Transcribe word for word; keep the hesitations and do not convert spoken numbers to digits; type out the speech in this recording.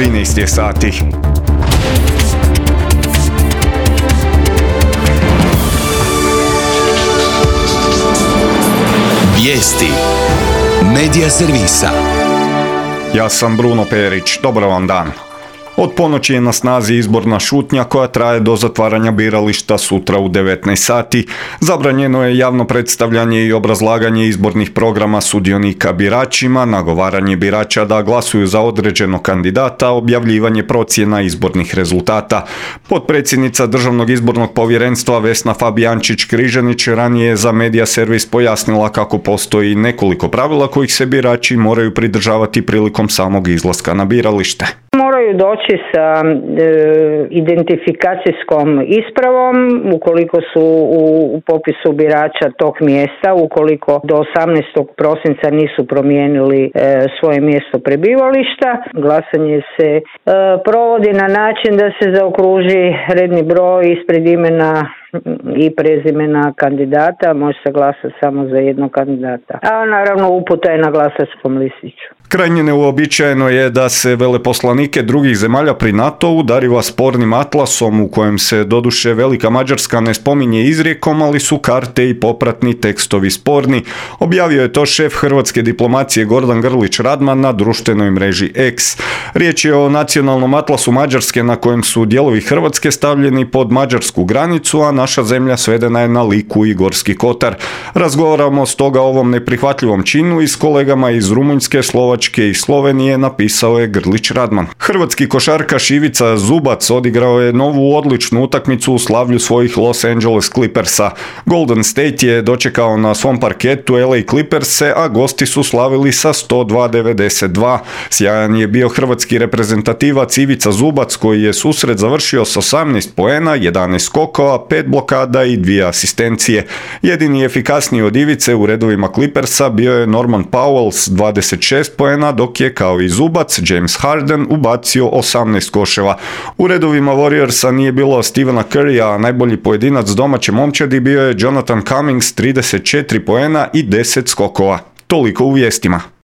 trinaest je sati. Vijesti Medija servisa. Ja sam Bruno Perić, dobar vam dan. Od ponoći je na snazi izborna šutnja koja traje do zatvaranja birališta sutra u devetnaest sati. Zabranjeno je javno predstavljanje i obrazlaganje izbornih programa sudionika biračima, nagovaranje birača da glasuju za određenog kandidata, objavljivanje procjena izbornih rezultata. Potpredsjednica Državnog izbornog povjerenstva Vesna Fabijančić-Križanić ranije je za Medija servis pojasnila kako postoji nekoliko pravila kojih se birači moraju pridržavati prilikom samog izlaska na biralište. Moraju doći sa e, identifikacijskom ispravom ukoliko su u, u popisu birača tog mjesta, ukoliko do osamnaestog prosinca nisu promijenili e, svoje mjesto prebivališta. Glasanje se e, provodi na način da se zaokruži redni broj ispred imena i prezimena kandidata, može se glasati samo za jednog kandidata. A naravno uputa je na glasačkom listiću. Krajnje neuobičajeno je da se veleposlanike drugih zemalja pri NATO-u dariva spornim atlasom u kojem se doduše Velika Mađarska ne spominje izrijekom, ali su karte i popratni tekstovi sporni. Objavio je to šef hrvatske diplomacije Gordan Grlić Radman na društvenoj mreži X. Riječ je o nacionalnom atlasu Mađarske na kojem su dijelovi Hrvatske stavljeni pod mađarsku granicu, a naša zemlja svedena je na Liku i Gorski kotar. Razgovaramo stoga o ovom neprihvatljivom činu i s kolegama iz Rumunjske, Slovačke i Slovenije, napisao je Grlić Radman. Hrvatski košarkaš Ivica Zubac odigrao je novu odličnu utakmicu u slavlju svojih Los Angeles Clippersa. Golden State je dočekao na svom parketu L A Clippers-e, a gosti su slavili sa sto dva devedeset dva. Sjajan je bio hrvatski reprezentativac Ivica Zubac koji je susret završio s osamnaest poena, jedanaest skokova, pet blokada i dvije asistencije. Jedini efikasniji od Ivice u redovima Clippersa bio je Norman Powell s dvadeset šest poena, dok je kao i Zubac James Harden ubacio osamnaest koševa. U redovima Warriorsa nije bilo Stephena Currya, a najbolji pojedinac domaće momčadi bio je Jonathan Cummings, trideset četiri poena i deset skokova. Toliko u vijestima.